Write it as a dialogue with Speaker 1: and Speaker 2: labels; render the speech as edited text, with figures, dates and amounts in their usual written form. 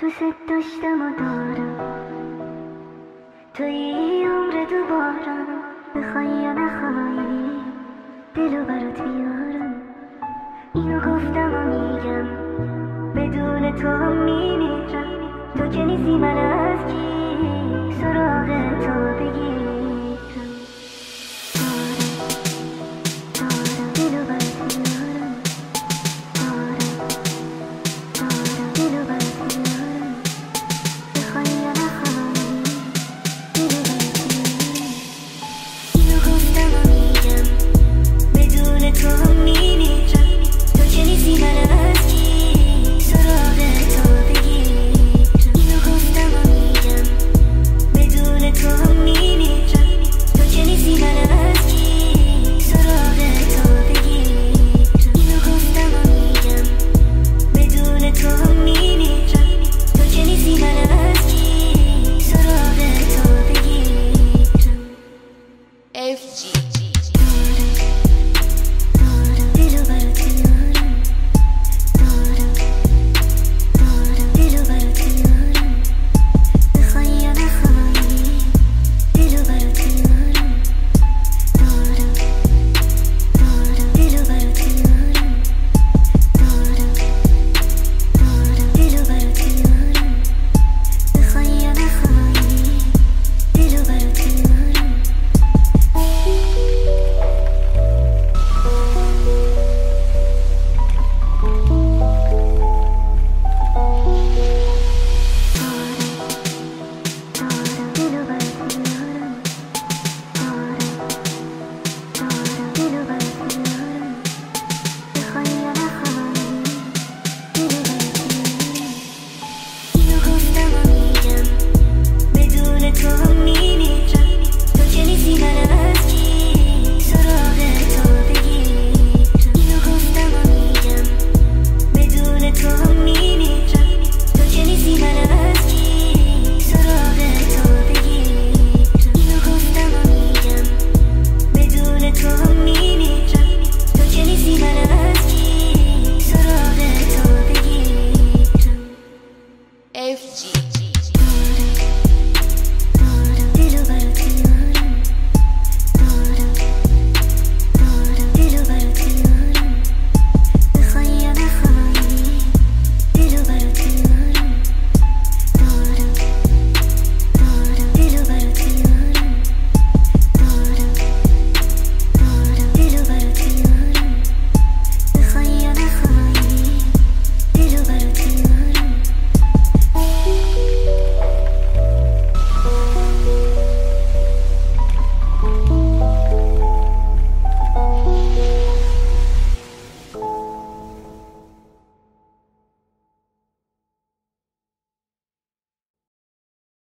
Speaker 1: دوست داشتم و دارم توی عمر دوباره، بخوای یا نخوای دلو برات بیارم. اینو گفتم و میگم بدون تو هم میمیرم. تو که نیستی من از کی سراغ تو بگیرم. دارم دلو برات بیارم. دارم دلو برات بیارم. بخوای یا نخوای دلو برات بیارم. اینو گفتم و میگم بدون تو هم میمیرم. تو که نیستی من از کی سراغ تو بگیرم. اینو گفتم و میگم بدون تو هم میمیرم. تو که نیستی من از کی سراغ تو بگیرم. اینو گفتم و میگم بدون تو هم میمیرم. تو که نیستی من از کی سراغ تو بگیرم.
Speaker 2: FG
Speaker 1: دارم دلو برات بیارم. دارم دلو برات بیارم. بخوای یا نخوای دلو برات بیارم. دارم دلو برات بیارم. دارم دلو برات بیارم. بخوای یا نخوای دلو برات بیارم. دارم دلو برات بیارم. دارم دلو برات بیارم. بخوای یا نخوای دلو برات بیارم. اینو گفتم و میگم بدون تو هم میمیرم. تو که نیستی من از کی سراغ تو بگیرم. اینو گفتم و میگم بدون تو هم میمیرم. تو که نیستی من از کی سراغ تو بگیرم. اینو گفتم و میگم بدون تو هم میمیرم. تو که نیستی من از کی سراغ تو بگیرم.
Speaker 2: FG